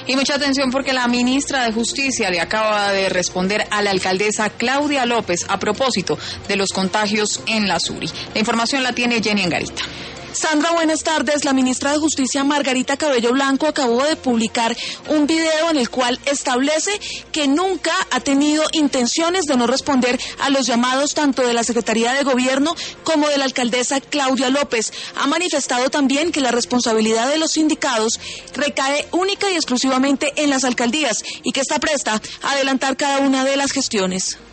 Y mucha atención porque la ministra de Justicia le acaba de responder a la alcaldesa Claudia López a propósito de los contagios en la Suri. La información la tiene Jenny Angarita. Sandra, buenas tardes. La ministra de Justicia, Margarita Cabello Blanco, acabó de publicar un video en el cual establece que nunca ha tenido intenciones de no responder a los llamados tanto de la Secretaría de Gobierno como de la alcaldesa Claudia López. Ha manifestado también que la responsabilidad de los sindicados recae única y exclusivamente en las alcaldías y que está presta a adelantar cada una de las gestiones.